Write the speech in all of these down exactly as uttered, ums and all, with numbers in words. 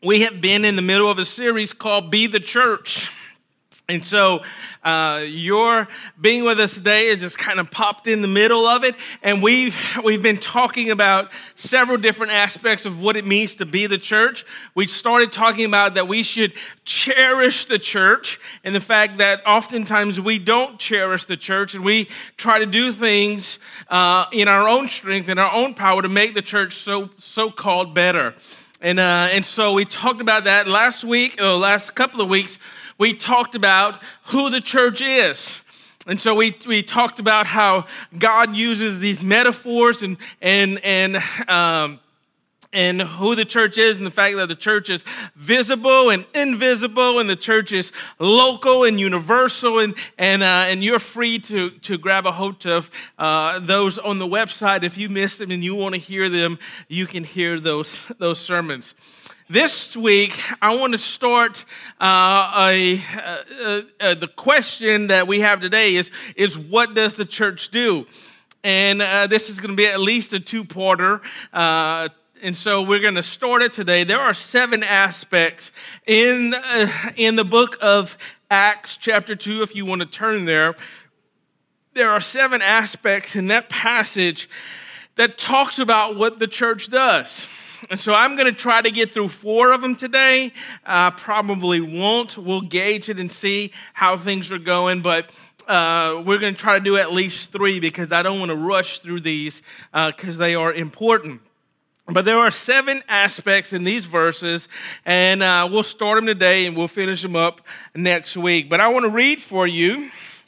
we have been in the middle of a series called Be the Church. And so uh, your being with us today is just kind of popped in the middle of it. And we've we've been talking about several different aspects of what it means to be the church. We started talking about that we should cherish the church and the fact that oftentimes we don't cherish the church and we try to do things uh, in our own strength, in our own power to make the church so so-called better. And uh, and so we talked about that last week, or last couple of weeks. We talked about who the church is. And so we, we talked about how God uses these metaphors and and and um, and who the church is, and the fact that the church is visible and invisible, and the church is local and universal, and and uh, and you're free to to grab a hold of uh, those on the website. If you missed them and you want to hear them, you can hear those those sermons. This week, I want to start uh, a, a, a, the question that we have today is, is what does the church do? And uh, this is going to be at least a two-parter, uh, and so we're going to start it today. There are seven aspects in, uh, in the book of Acts chapter two, if you want to turn there. There are seven aspects in that passage that talks about what the church does. And so I'm going to try to get through four of them today. Uh, probably won't. We'll gauge it and see how things are going. But uh, we're going to try to do at least three because I don't want to rush through these because uh, they are important. But there are seven aspects in these verses, and uh, we'll start them today and we'll finish them up next week. But I want to read for you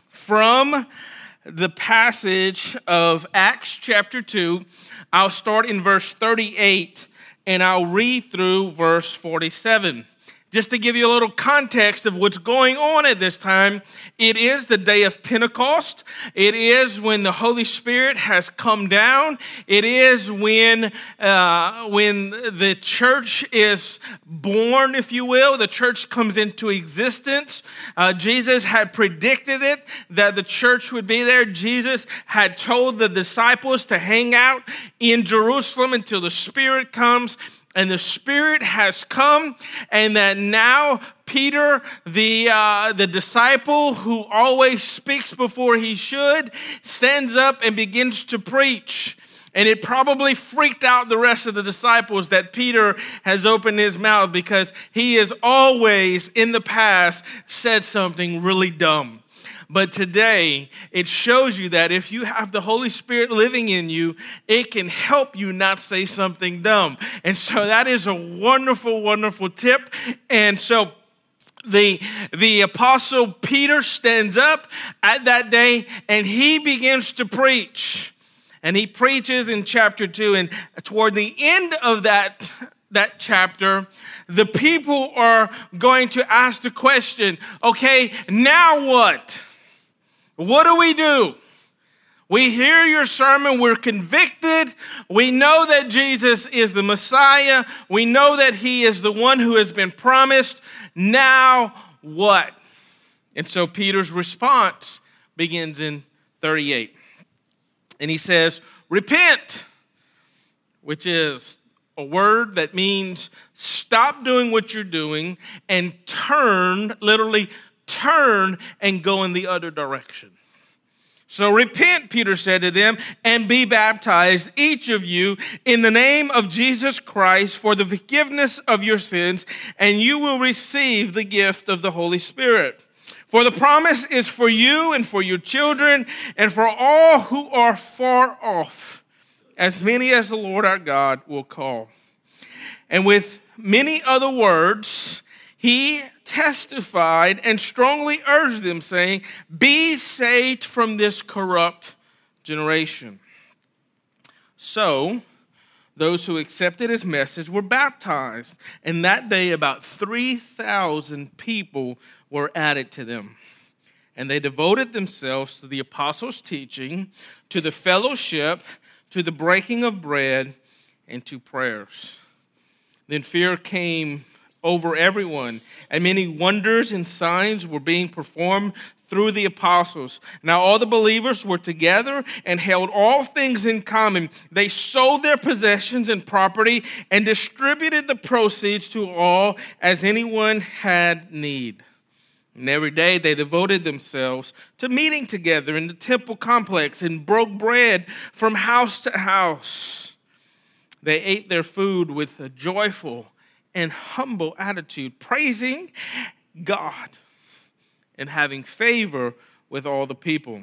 from the passage of Acts chapter two. I'll start in verse thirty-eight. And I'll read through verse forty-seven. Just to give you a little context of what's going on at this time, it is the day of Pentecost. It is when the Holy Spirit has come down. It is when uh, when the church is born, if you will. The church comes into existence. Uh, Jesus had predicted it, that the church would be there. Jesus had told the disciples to hang out in Jerusalem until the Spirit comes. And the Spirit has come, and that now Peter, the uh, the disciple who always speaks before he should, stands up and begins to preach. And it probably freaked out the rest of the disciples that Peter has opened his mouth because he has always in the past said something really dumb. But today, it shows you that if you have the Holy Spirit living in you, it can help you not say something dumb. And so that is a wonderful, wonderful tip. And so the, the Apostle Peter stands up at that day, and he begins to preach. And he preaches in chapter two, and toward the end of that that chapter, the people are going to ask the question, okay, now what? What do we do? We hear your sermon, we're convicted, we know that Jesus is the Messiah, we know that he is the one who has been promised. Now what? And so Peter's response begins in thirty-eight. And he says, repent, which is a word that means stop doing what you're doing and turn, literally turn and go in the other direction. So repent, Peter said to them, and be baptized, each of you, in the name of Jesus Christ for the forgiveness of your sins, and you will receive the gift of the Holy Spirit. For the promise is for you and for your children and for all who are far off, as many as the Lord our God will call. And with many other words, he testified and strongly urged them, saying, be saved from this corrupt generation. So those who accepted his message were baptized, and that day about three thousand people were added to them. And they devoted themselves to the apostles' teaching, to the fellowship, to the breaking of bread, and to prayers. Then fear came over everyone, and many wonders and signs were being performed through the apostles. Now all the believers were together and held all things in common. They sold their possessions and property and distributed the proceeds to all as anyone had need. And every day they devoted themselves to meeting together in the temple complex and broke bread from house to house. They ate their food with a joyful and humble attitude, praising God and having favor with all the people.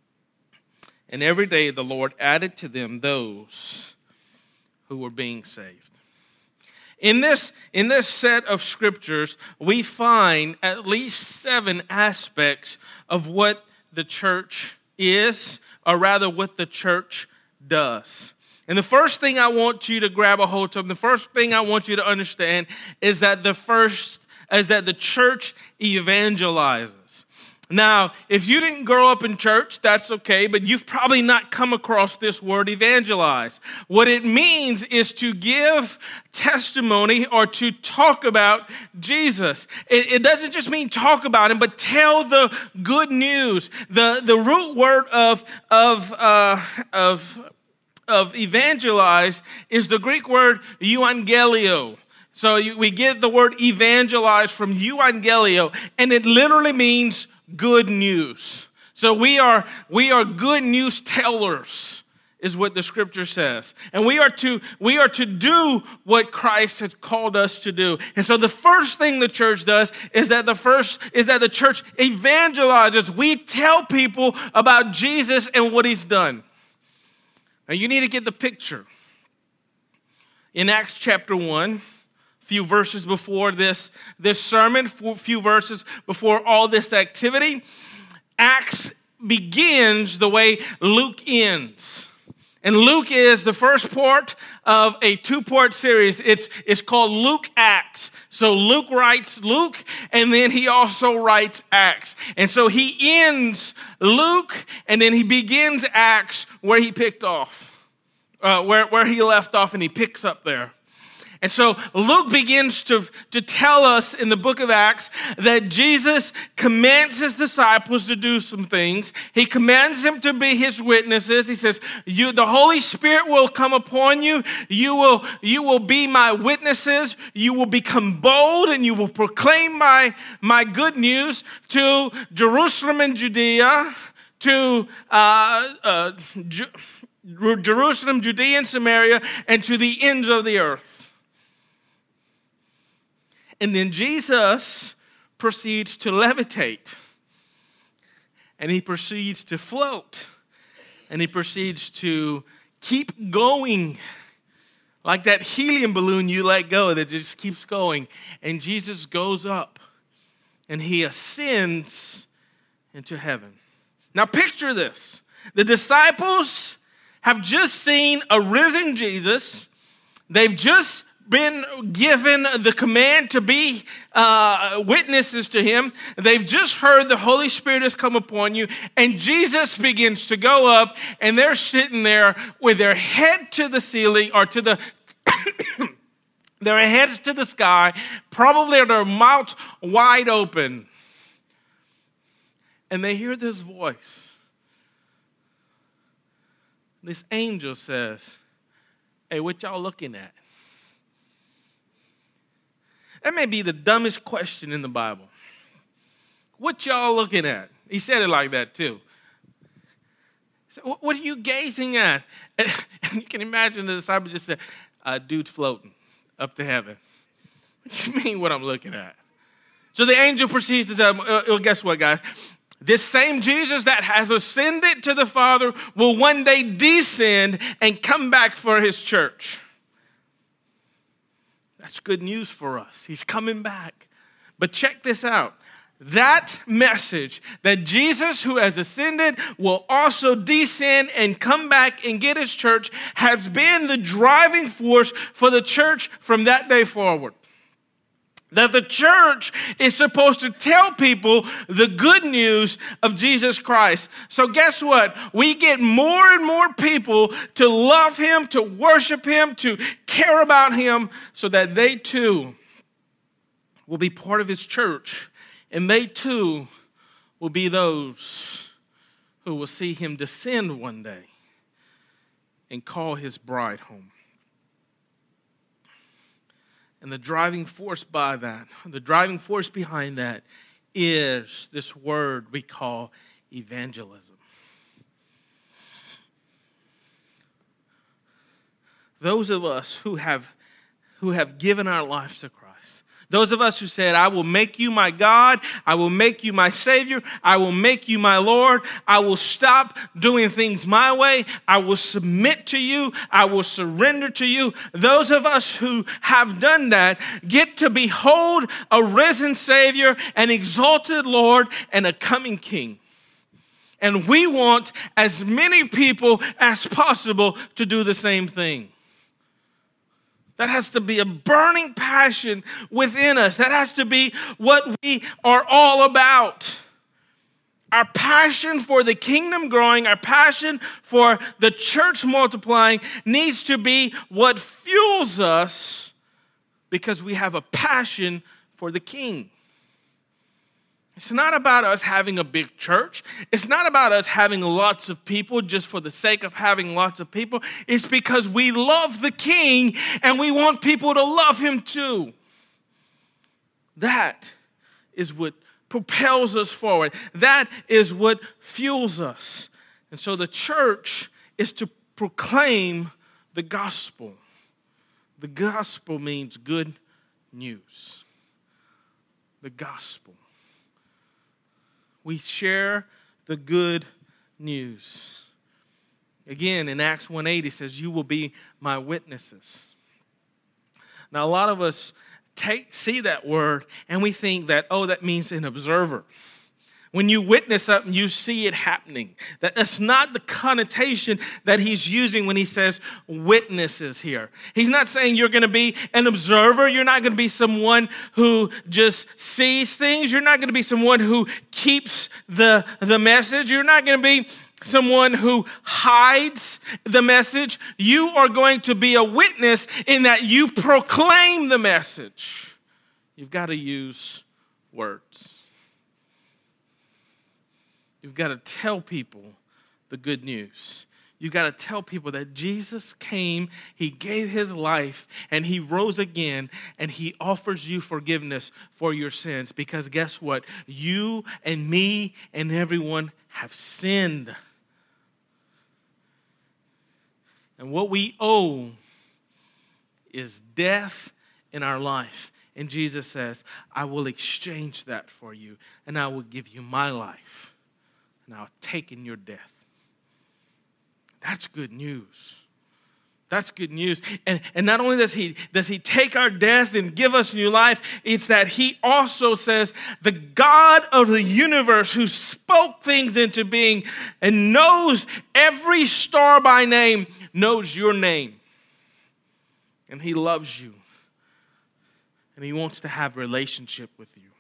And every day the Lord added to them those who were being saved. In this, in this set of scriptures, we find at least seven aspects of what the church is, or rather what the church does. And the first thing I want you to grab a hold of, the first thing I want you to understand is that the first is that the church evangelizes. Now, if you didn't grow up in church, that's okay, but you've probably not come across this word evangelize. What it means is to give testimony or to talk about Jesus. It, it doesn't just mean talk about him, but tell the good news. The, the root word of, of, uh, of, of evangelize is the Greek word euangelio. So you, we get the word evangelize from euangelio, and it literally means good news. So we are we are good news tellers, is what the scripture says. And we are to we are to do what Christ has called us to do. And so the first thing the church does is that the first is that the church evangelizes. We tell people about Jesus and what he's done. Now you need to get the picture. In Acts chapter one, few verses before this, this sermon, a few verses before all this activity, Acts begins the way Luke ends. And Luke is the first part of a two-part series. It's, it's called Luke Acts. So Luke writes Luke, and then he also writes Acts. And so he ends Luke, and then he begins Acts where he picked off, uh, where, where he left off, and he picks up there. And so Luke begins to, to tell us in the book of Acts that Jesus commands his disciples to do some things. He commands them to be his witnesses. He says, "You, the Holy Spirit will come upon you. You will, you will be my witnesses. You will become bold and you will proclaim my, my good news to Jerusalem and Judea, to uh, uh, Ju- Jerusalem, Judea and Samaria, and to the ends of the earth." And then Jesus proceeds to levitate. And he proceeds to float. And he proceeds to keep going. Like that helium balloon you let go that just keeps going. And Jesus goes up. And he ascends into heaven. Now picture this. The disciples have just seen a risen Jesus. They've just been given the command to be uh, witnesses to him. They've just heard the Holy Spirit has come upon you, and Jesus begins to go up, and they're sitting there with their head to the ceiling or to the their heads to the sky, probably their mouths wide open, and they hear this voice. This angel says, "Hey, what y'all looking at?" That may be the dumbest question in the Bible. What y'all looking at? He said it like that too. So what are you gazing at? And you can imagine the disciple just said, "A dude's floating up to heaven." What do you mean what I'm looking at? So the angel proceeds to tell them, well, guess what, guys? This same Jesus that has ascended to the Father will one day descend and come back for his church. That's good news for us. He's coming back. But check this out. That message that Jesus, who has ascended, will also descend and come back and get his church has been the driving force for the church from that day forward. That the church is supposed to tell people the good news of Jesus Christ. So guess what? We get more and more people to love him, to worship him, to care about him, so that they too will be part of his church. And they too will be those who will see him descend one day and call his bride home. And the driving force by that, the driving force behind that is this word we call evangelism. Those of us who have, who have given our lives to Christ, those of us who said, I will make you my God, I will make you my Savior, I will make you my Lord, I will stop doing things my way, I will submit to you, I will surrender to you. Those of us who have done that get to behold a risen Savior, an exalted Lord, and a coming King. And we want as many people as possible to do the same thing. That has to be a burning passion within us. That has to be what we are all about. Our passion for the kingdom growing, our passion for the church multiplying needs to be what fuels us because we have a passion for the King. It's not about us having a big church. It's not about us having lots of people just for the sake of having lots of people. It's because we love the King and we want people to love him too. That is what propels us forward. That is what fuels us. And so the church is to proclaim the gospel. The gospel means good news. The gospel. We share the good news. Again, in Acts one eight, it says, you will be my witnesses. Now, a lot of us take see that word and we think that, oh, that means an observer. When you witness something, you see it happening. That, that's not the connotation that he's using when he says witnesses here. He's not saying you're going to be an observer. You're not going to be someone who just sees things. You're not going to be someone who keeps the, the message. You're not going to be someone who hides the message. You are going to be a witness in that you proclaim the message. You've got to use words. You've got to tell people the good news. You've got to tell people that Jesus came, he gave his life, and he rose again, and he offers you forgiveness for your sins. Because guess what? You and me and everyone have sinned. And what we owe is death in our life. And Jesus says, I will exchange that for you, and I will give you my life. Now, taking your death. That's good news. That's good news. And, and not only does he, does he take our death and give us new life, it's that he also says, the God of the universe who spoke things into being and knows every star by name, knows your name. And he loves you. And he wants to have a relationship with you.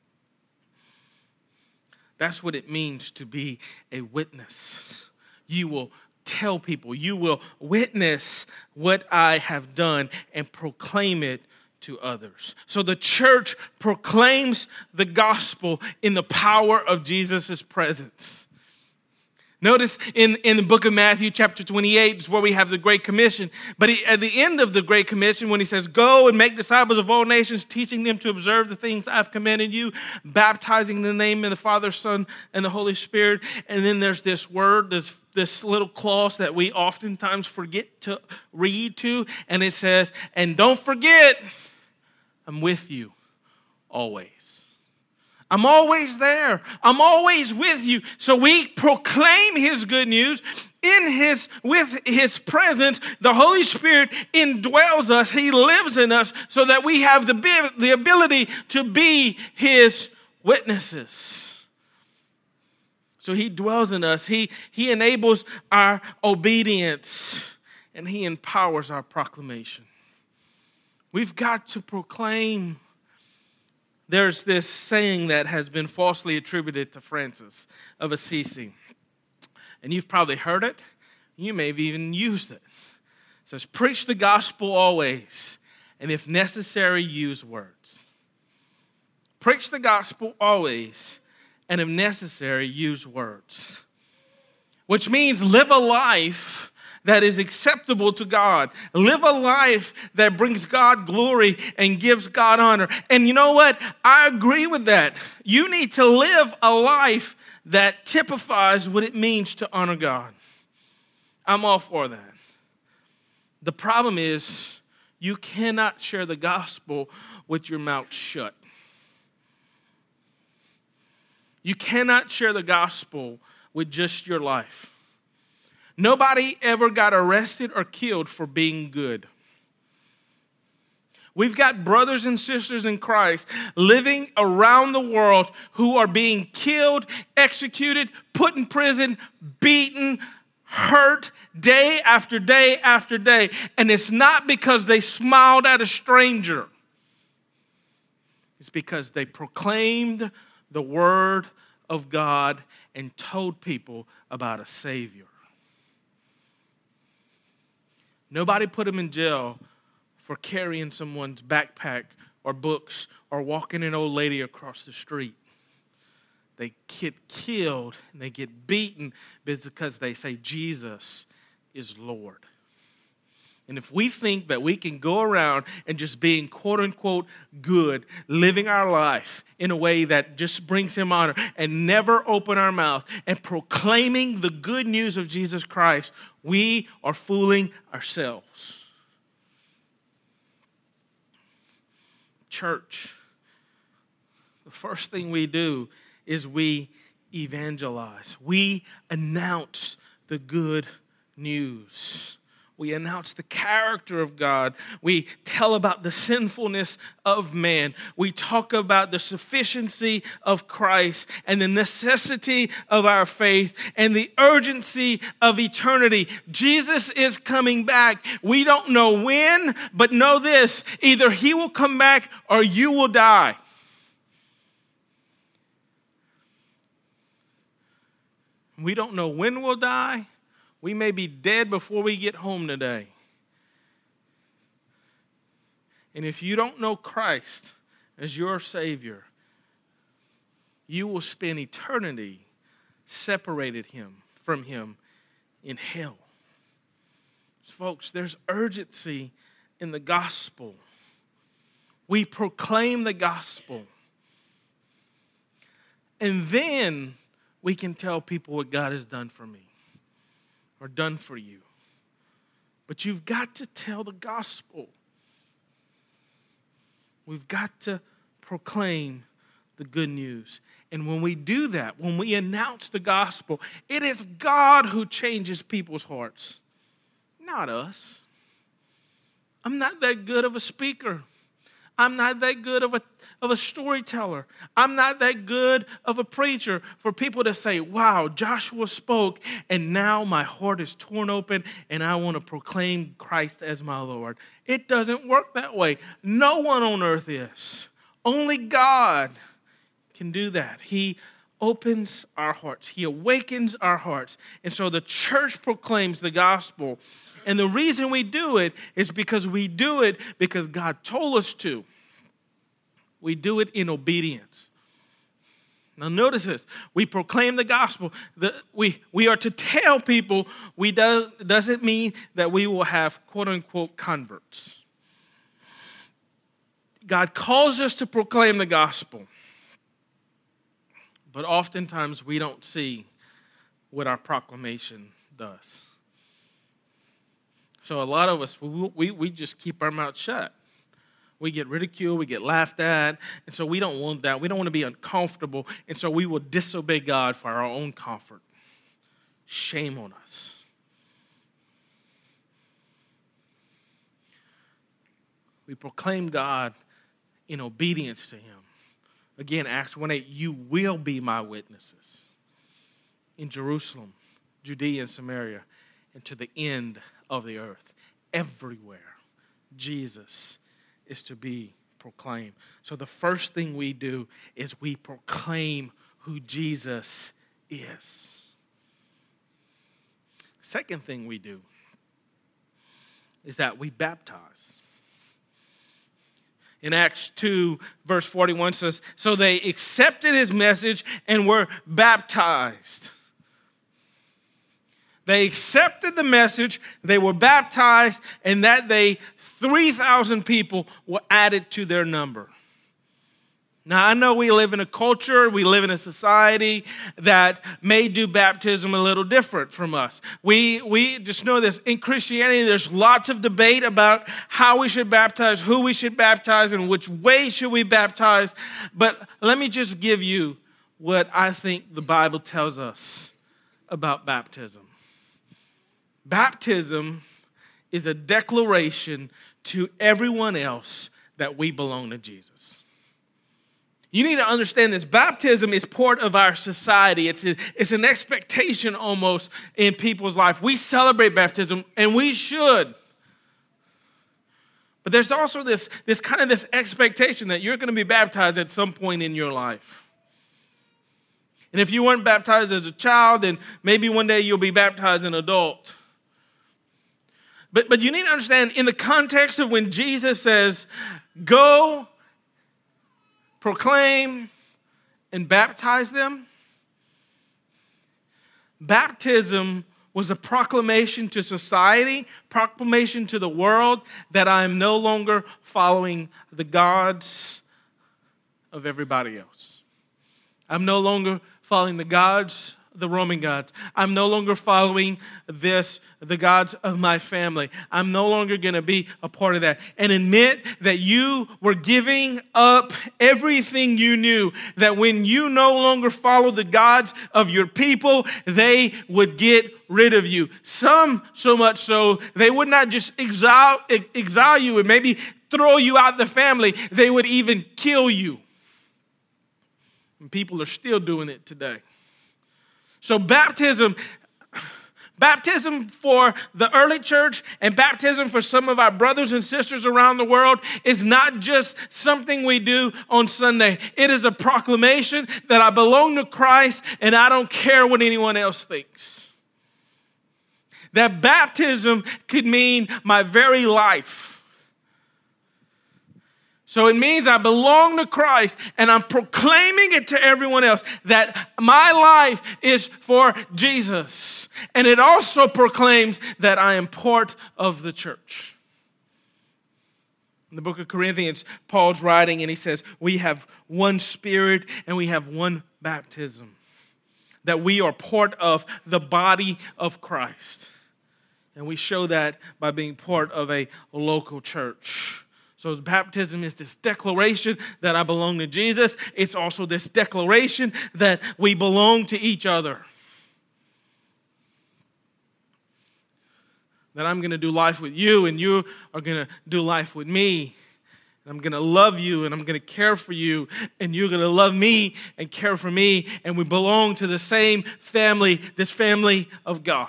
That's what it means to be a witness. You will tell people, you will witness what I have done and proclaim it to others. So the church proclaims the gospel in the power of Jesus' presence. Notice in, in the book of Matthew, chapter twenty-eight, is where we have the Great Commission. But he, at the end of the Great Commission, when he says, go and make disciples of all nations, teaching them to observe the things I've commanded you, baptizing in the name of the Father, Son, and the Holy Spirit. And then there's this word, this, this little clause that we oftentimes forget to read to. And it says, and don't forget, I'm with you always. I'm always there. I'm always with you. So we proclaim his good news in his, with his presence. The Holy Spirit indwells us. He lives in us so that we have the, the ability to be his witnesses. So he dwells in us. He, he enables our obedience and he empowers our proclamation. We've got to proclaim. There's this saying that has been falsely attributed to Francis of Assisi. And you've probably heard it. You may have even used it. It says, preach the gospel always, and if necessary, use words. Preach the gospel always, and if necessary, use words. Which means live a life that is acceptable to God. Live a life that brings God glory and gives God honor. And you know what? I agree with that. You need to live a life that typifies what it means to honor God. I'm all for that. The problem is you cannot share the gospel with your mouth shut. You cannot share the gospel with just your life. Nobody ever got arrested or killed for being good. We've got brothers and sisters in Christ living around the world who are being killed, executed, put in prison, beaten, hurt day after day after day. And it's not because they smiled at a stranger. It's because they proclaimed the word of God and told people about a Savior. Nobody put them in jail for carrying someone's backpack or books or walking an old lady across the street. They get killed and they get beaten because they say Jesus is Lord. And if we think that we can go around and just being quote unquote good, living our life in a way that just brings him honor and never open our mouth and proclaiming the good news of Jesus Christ, we are fooling ourselves. Church, the first thing we do is we evangelize. We announce the good news. We announce the character of God. We tell about the sinfulness of man. We talk about the sufficiency of Christ and the necessity of our faith and the urgency of eternity. Jesus is coming back. We don't know when, but know this: either he will come back or you will die. We don't know when we'll die. We may be dead before we get home today. And if you don't know Christ as your Savior, you will spend eternity separated him from him in hell. Folks, there's urgency in the gospel. We proclaim the gospel. And then we can tell people what God has done for me. Or done for you. But you've got to tell the gospel. We've got to proclaim the good news. And when we do that, when we announce the gospel, it is God who changes people's hearts, not us. I'm not that good of a speaker. I'm not that good of a, of a storyteller. I'm not that good of a preacher for people to say, wow, Joshua spoke and now my heart is torn open and I want to proclaim Christ as my Lord. It doesn't work that way. No one on earth is. Only God can do that. He opens our hearts. He awakens our hearts. And so the church proclaims the gospel. And the reason we do it is because we do it because God told us to. We do it in obedience. Now notice this. We proclaim the gospel. The, we, we are to tell people. We do, doesn't mean that we will have quote unquote converts. God calls us to proclaim the gospel. But oftentimes we don't see what our proclamation does. So a lot of us, we, we, we just keep our mouth shut. We get ridiculed, we get laughed at, and so we don't want that. We don't want to be uncomfortable, and so we will disobey God for our own comfort. Shame on us. We proclaim God in obedience to him. Again, Acts one eight, you will be my witnesses in Jerusalem, Judea and Samaria, and to the end of the earth. Everywhere Jesus is to be proclaimed. So the first thing we do is we proclaim who Jesus is. Second thing we do is that we baptize. In Acts two, verse forty-one says, so they accepted his message and were baptized. They accepted the message, they were baptized, and that day three thousand people were added to their number. Now, I know we live in a culture, we live in a society that may do baptism a little different from us. We we just know this. In Christianity, there's lots of debate about how we should baptize, who we should baptize, and which way should we baptize. But let me just give you what I think the Bible tells us about baptism. Baptism is a declaration to everyone else that we belong to Jesus. You need to understand this. Baptism is part of our society. It's, a, it's an expectation almost in people's life. We celebrate baptism, and we should. But there's also this, this kind of this expectation that you're going to be baptized at some point in your life. And if you weren't baptized as a child, then maybe one day you'll be baptized as an adult. But, but you need to understand, in the context of when Jesus says, go, proclaim, and baptize them, baptism was a proclamation to society, proclamation to the world that I am no longer following the gods of everybody else. I'm no longer following the gods, the Roman gods. I'm no longer following this, the gods of my family. I'm no longer going to be a part of that. And admit that you were giving up everything you knew, that when you no longer follow the gods of your people, they would get rid of you. Some so much so, they would not just exile, exile you and maybe throw you out the family. They would even kill you. And people are still doing it today. So baptism, baptism for the early church and baptism for some of our brothers and sisters around the world is not just something we do on Sunday. It is a proclamation that I belong to Christ and I don't care what anyone else thinks. That baptism could mean my very life. So it means I belong to Christ and I'm proclaiming it to everyone else that my life is for Jesus. And it also proclaims that I am part of the church. In the book of Corinthians, Paul's writing and he says, we have one spirit and we have one baptism. That we are part of the body of Christ. And we show that by being part of a local church. So baptism is this declaration that I belong to Jesus. It's also this declaration that we belong to each other. That I'm going to do life with you and you are going to do life with me. And I'm going to love you and I'm going to care for you and you're going to love me and care for me. And we belong to the same family, this family of God.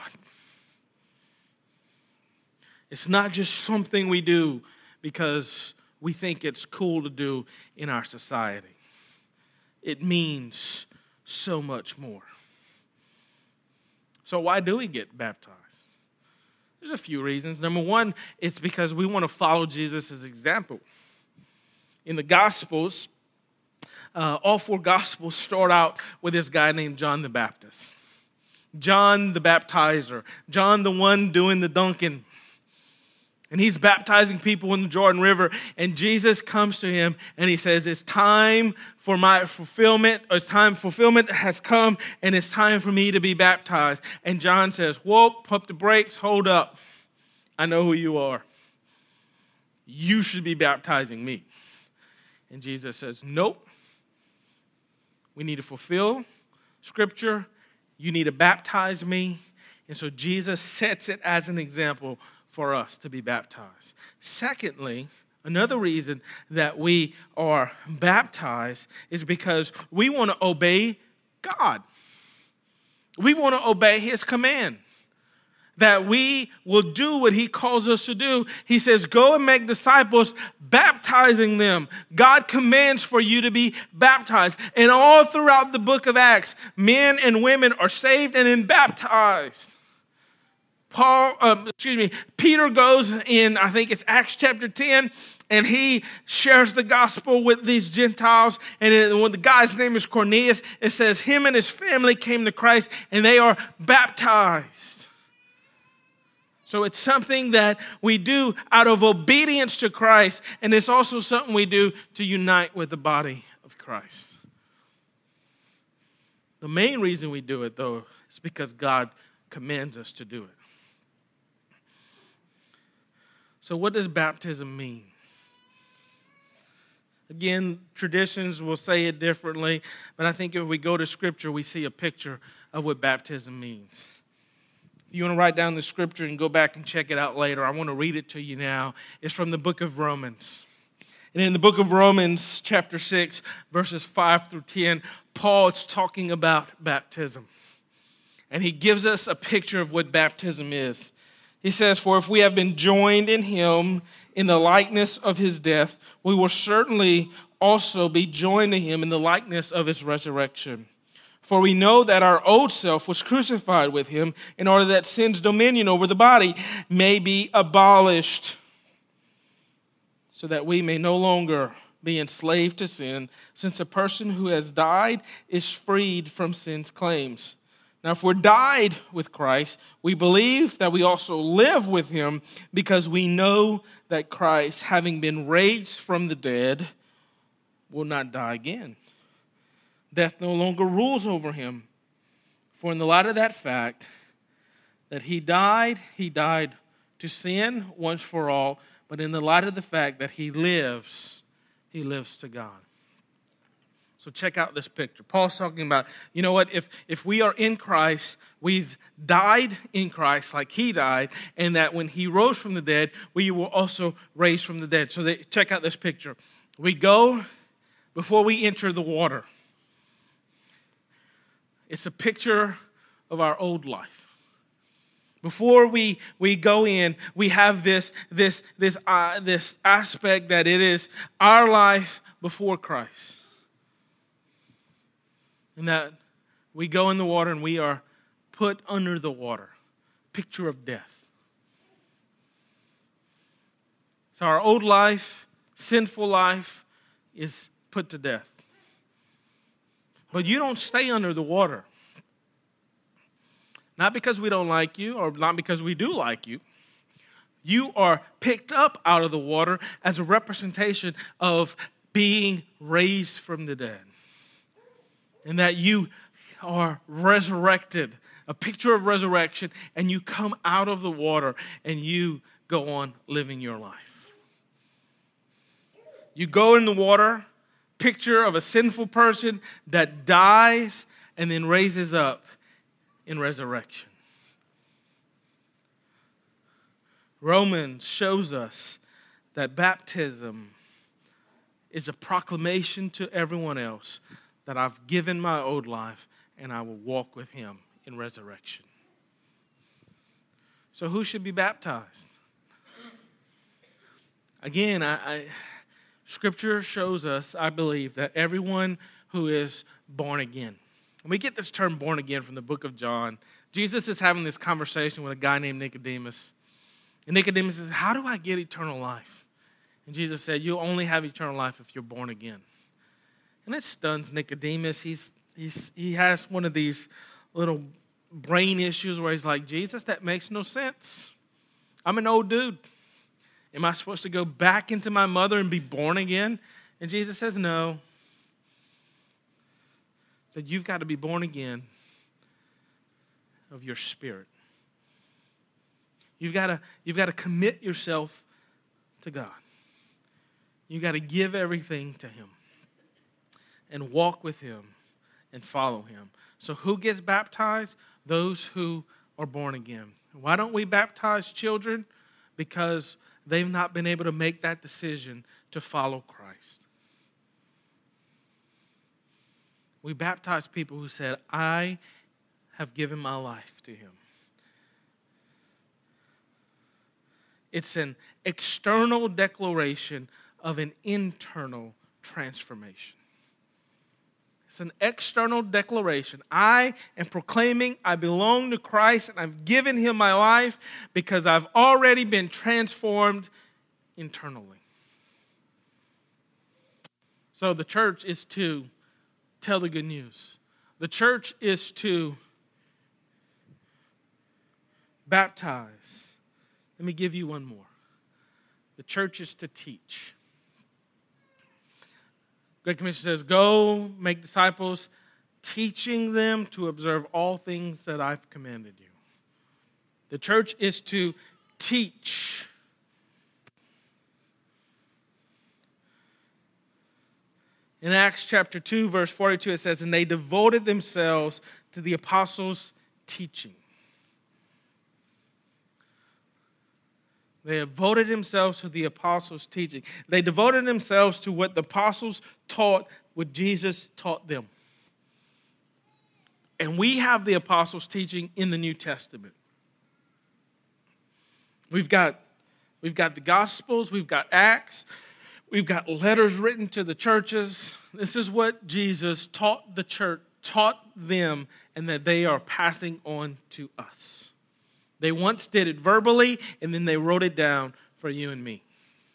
It's not just something we do because we think it's cool to do in our society. It means so much more. So why do we get baptized? There's a few reasons. Number one, it's because we want to follow Jesus' example. In the Gospels, uh, all four Gospels start out with this guy named John the Baptist. John the Baptizer. John the one doing the dunking. And he's baptizing people in the Jordan River. And Jesus comes to him and he says, it's time for my fulfillment. Or it's time, fulfillment has come and it's time for me to be baptized. And John says, whoa, pump the brakes, hold up. I know who you are. You should be baptizing me. And Jesus says, nope. We need to fulfill Scripture. You need to baptize me. And so Jesus sets it as an example for us to be baptized. Secondly, another reason that we are baptized is because we want to obey God. We want to obey His command. That we will do what He calls us to do. He says, go and make disciples, baptizing them. God commands for you to be baptized. And all throughout the book of Acts, men and women are saved and then baptized. Paul, um, excuse me, Peter goes in, I think it's Acts chapter ten, And he shares the gospel with these Gentiles. And it, when the guy's name is Cornelius, it says him and his family came to Christ and they are baptized. So it's something that we do out of obedience to Christ. And it's also something we do to unite with the body of Christ. The main reason we do it, though, is because God commands us to do it. So what does baptism mean? Again, traditions will say it differently, but I think if we go to Scripture, we see a picture of what baptism means. If you want to write down the Scripture and go back and check it out later, I want to read it to you now. It's from the book of Romans. And in the book of Romans, chapter six, verses five through ten, Paul is talking about baptism. And he gives us a picture of what baptism is. He says, "For if we have been joined in him in the likeness of his death, we will certainly also be joined to him in the likeness of his resurrection. For we know that our old self was crucified with him in order that sin's dominion over the body may be abolished, so that we may no longer be enslaved to sin, since a person who has died is freed from sin's claims. Now, if we're died with Christ, we believe that we also live with him because we know that Christ, having been raised from the dead, will not die again. Death no longer rules over him. For in the light of that fact, that he died, he died to sin once for all, but in the light of the fact that he lives, he lives to God." So check out this picture. Paul's talking about, you know what, if, if we are in Christ, we've died in Christ like he died, and that when he rose from the dead, we will also raise from the dead. So they, check out this picture. We go before we enter the water. It's a picture of our old life. Before we, we go in, we have this, this, this, uh, this aspect that it is our life before Christ. And that we go in the water and we are put under the water. Picture of death. So our old life, sinful life, is put to death. But you don't stay under the water. Not because we don't like you or not because we do like you. You are picked up out of the water as a representation of being raised from the dead. And that you are resurrected, a picture of resurrection, and you come out of the water and you go on living your life. You go in the water, picture of a sinful person that dies and then raises up in resurrection. Romans shows us that baptism is a proclamation to everyone else that I've given my old life and I will walk with him in resurrection. So who should be baptized? Again, I, I, Scripture shows us, I believe, that everyone who is born again. And we get this term born again from the book of John. Jesus is having this conversation with a guy named Nicodemus. And Nicodemus says, "How do I get eternal life?" And Jesus said, "You'll only have eternal life if you're born again." And it stuns Nicodemus. He's, he's, he has one of these little brain issues where he's like, "Jesus, that makes no sense. I'm an old dude. Am I supposed to go back into my mother and be born again?" And Jesus says, "No." He said, "You've got to be born again of your spirit. You've got to, you've got to commit yourself to God. You've got to give everything to him and walk with him and follow him." So who gets baptized? Those who are born again. Why don't we baptize children? Because they've not been able to make that decision to follow Christ. We baptize people who said, "I have given my life to him." It's an external declaration of an internal transformation. It's an external declaration. I am proclaiming I belong to Christ and I've given him my life because I've already been transformed internally. So the church is to tell the good news. The church is to baptize. Let me give you one more. The church is to teach. Great Commission says, go make disciples, teaching them to observe all things that I've commanded you. The church is to teach. In Acts chapter two, verse forty-two, it says, and they devoted themselves to the apostles' teaching. They devoted themselves to the apostles' teaching. They devoted themselves to what the apostles taught, what Jesus taught them. And we have the apostles' teaching in the New Testament. We've got, we've got the Gospels, we've got Acts, we've got letters written to the churches. This is what Jesus taught the church, taught them, and that they are passing on to us. They once did it verbally, and then they wrote it down for you and me.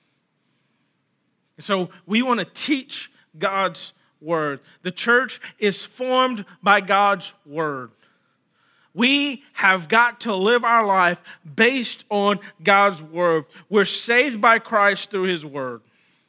So we want to teach God's word. The church is formed by God's word. We have got to live our life based on God's word. We're saved by Christ through his word.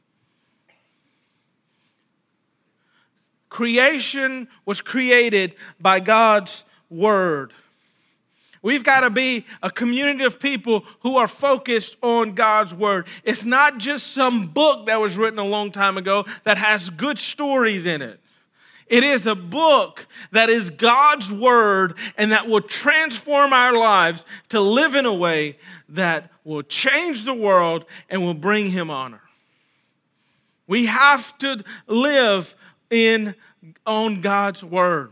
Creation was created by God's word. We've got to be a community of people who are focused on God's word. It's not just some book that was written a long time ago that has good stories in it. It is a book that is God's word and that will transform our lives to live in a way that will change the world and will bring him honor. We have to live in on God's word.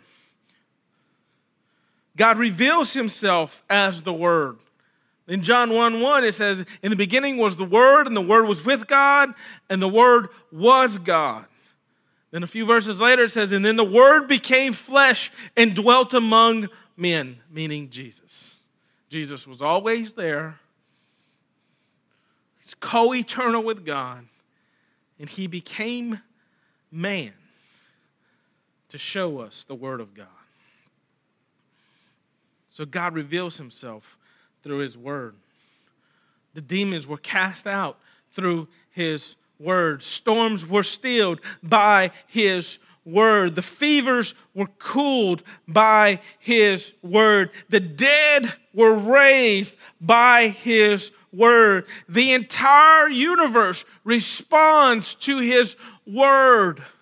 God reveals himself as the Word. In John one one, it says, in the beginning was the Word, and the Word was with God, and the Word was God. Then a few verses later, it says, and then the Word became flesh and dwelt among men, meaning Jesus. Jesus was always there. He's co-eternal with God, and he became man to show us the Word of God. So God reveals himself through his word. The demons were cast out through his word. Storms were stilled by his word. The fevers were cooled by his word. The dead were raised by his word. The entire universe responds to his word. It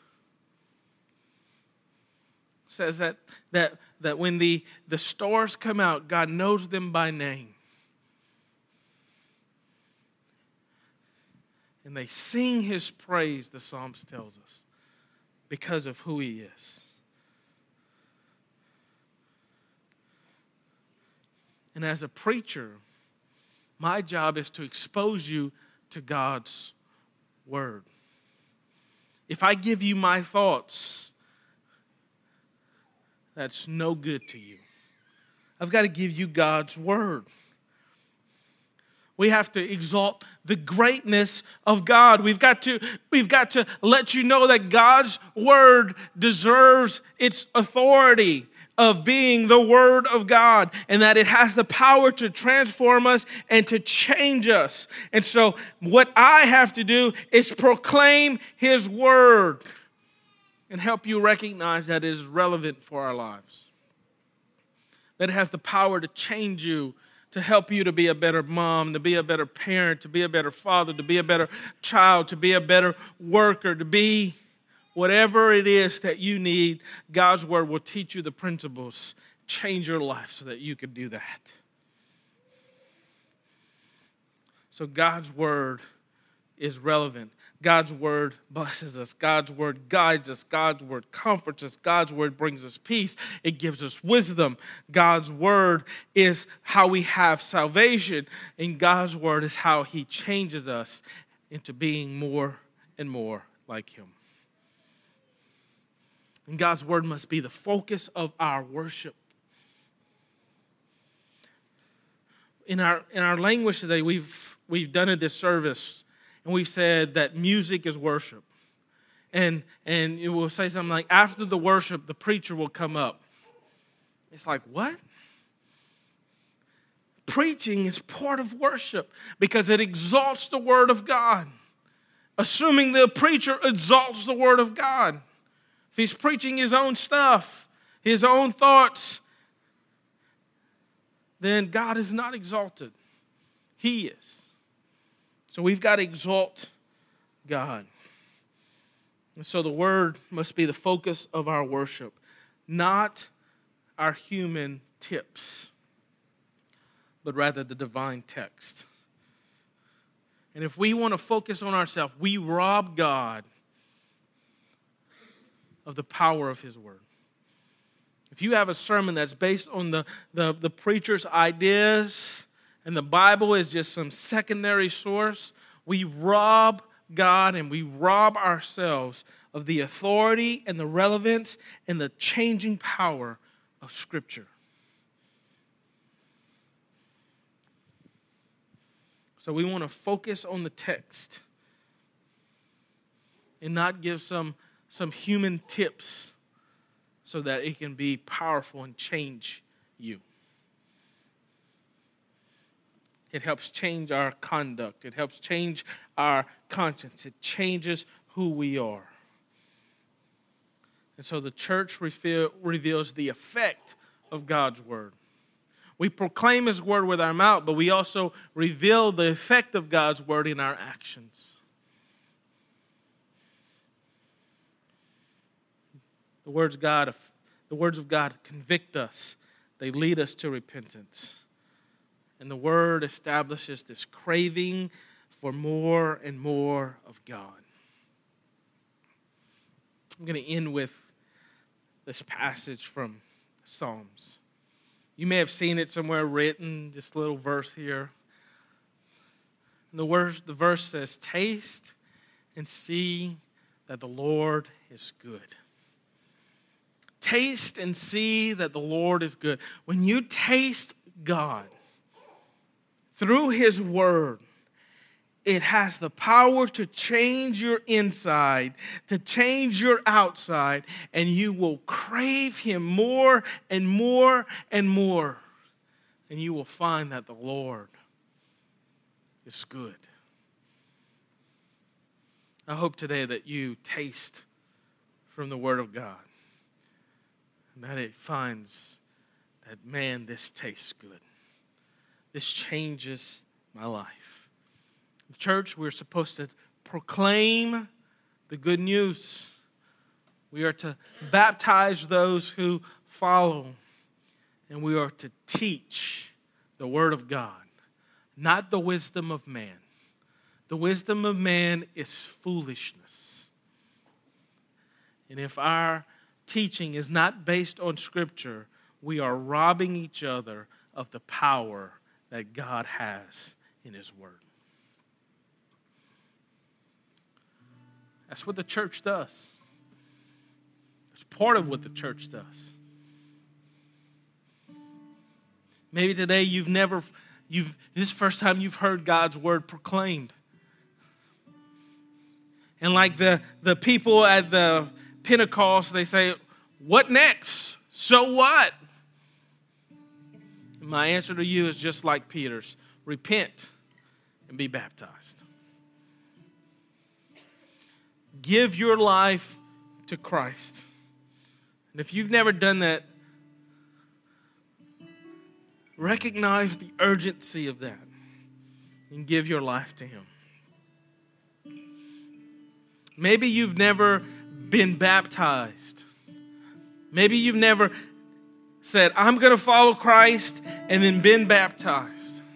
says that that that when the, the stars come out, God knows them by name. And they sing his praise, the Psalms tells us, because of who he is. And as a preacher, my job is to expose you to God's word. If I give you my thoughts, that's no good to you. I've got to give you God's word. We have to exalt the greatness of God. We've got to, we've got to let you know that God's word deserves its authority of being the word of God, and that it has the power to transform us and to change us. And so what I have to do is proclaim his word and help you recognize that it is relevant for our lives. That it has the power to change you, to help you to be a better mom, to be a better parent, to be a better father, to be a better child, to be a better worker, to be whatever it is that you need. God's word will teach you the principles, change your life so that you can do that. So God's word is relevant. God's word blesses us. God's word guides us. God's word comforts us. God's word brings us peace. It gives us wisdom. God's word is how we have salvation. And God's word is how he changes us into being more and more like him. And God's word must be the focus of our worship. In our, in our language today, we've, we've done a disservice. And we've said that music is worship. and and it will say something like, after the worship, the preacher will come up. It's like, what? Preaching is part of worship because it exalts the word of God. Assuming the preacher exalts the word of God. If he's preaching his own stuff, his own thoughts, then God is not exalted. He is. So we've got to exalt God. And so the word must be the focus of our worship, not our human tips, but rather the divine text. And if we want to focus on ourselves, we rob God of the power of his word. If you have a sermon that's based on the, the, the preacher's ideas and the Bible is just some secondary source, we rob God and we rob ourselves of the authority and the relevance and the changing power of Scripture. So we want to focus on the text and not give some, some human tips so that it can be powerful and change you. It helps change our conduct. It helps change our conscience. It changes who we are. And so the church reveal, reveals the effect of God's word. We proclaim his word with our mouth, but we also reveal the effect of God's word in our actions. The words of God, the words of God convict us. They lead us to repentance. And the word establishes this craving for more and more of God. I'm going to end with this passage from Psalms. You may have seen it somewhere written, just a little verse here. And the, verse, the verse says, taste and see that the Lord is good. Taste and see that the Lord is good. When you taste God through his word, it has the power to change your inside, to change your outside, and you will crave him more and more and more. And you will find that the Lord is good. I hope today that you taste from the word of God. And that it finds that, man, this tastes good. This changes my life. Church, we're supposed to proclaim the good news. We are to baptize those who follow. And we are to teach the word of God, not the wisdom of man. The wisdom of man is foolishness. And if our teaching is not based on Scripture, we are robbing each other of the power that God has in his word. That's what the church does. It's part of what the church does. Maybe today you've never, you've this is the first time you've heard God's word proclaimed. And like the, the people at the Pentecost, they say, what next? So what? And my answer to you is just like Peter's. Repent and be baptized. Give your life to Christ. And if you've never done that, recognize the urgency of that and give your life to him. Maybe you've never been baptized. Maybe you've never said, I'm going to follow Christ, and then been baptized.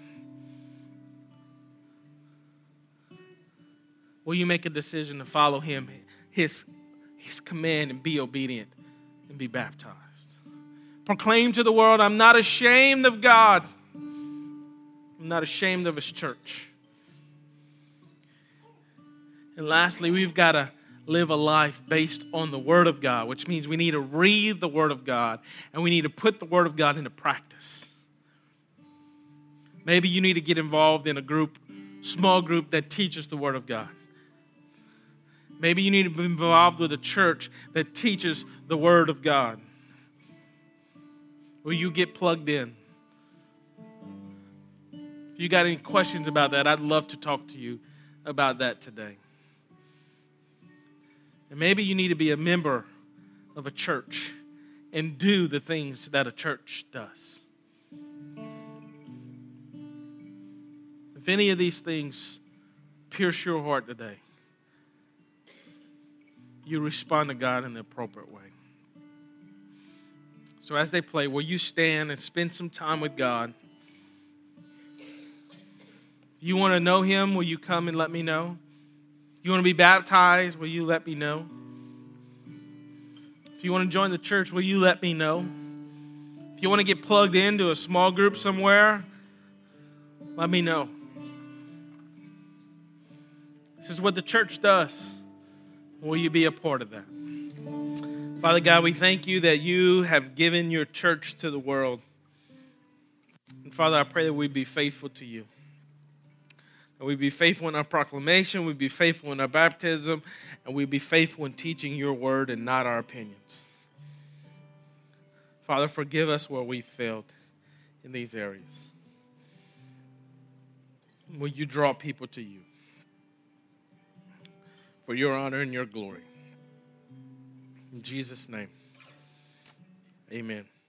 Will you make a decision to follow him, his, his command, and be obedient and be baptized? Proclaim to the world, I'm not ashamed of God. I'm not ashamed of his church. And lastly, we've got to live a life based on the Word of God, which means we need to read the Word of God and we need to put the Word of God into practice. Maybe you need to get involved in a group, small group that teaches the Word of God. Maybe you need to be involved with a church that teaches the Word of God. Will you get plugged in? If you got any questions about that, I'd love to talk to you about that today. And maybe you need to be a member of a church and do the things that a church does. If any of these things pierce your heart today, you respond to God in the appropriate way. So as they play, will you stand and spend some time with God? If you want to know Him, will you come and let me know? If you want to be baptized, will you let me know? If you want to join the church, will you let me know? If you want to get plugged into a small group somewhere, let me know. This is what the church does. Will you be a part of that? Father God, we thank you that you have given your church to the world. And Father, I pray that we be faithful to you. That we be faithful in our proclamation, we be faithful in our baptism, and we be faithful in teaching your word and not our opinions. Father, forgive us where we failed in these areas. Will you draw people to you for your honor and your glory? In Jesus' name, amen.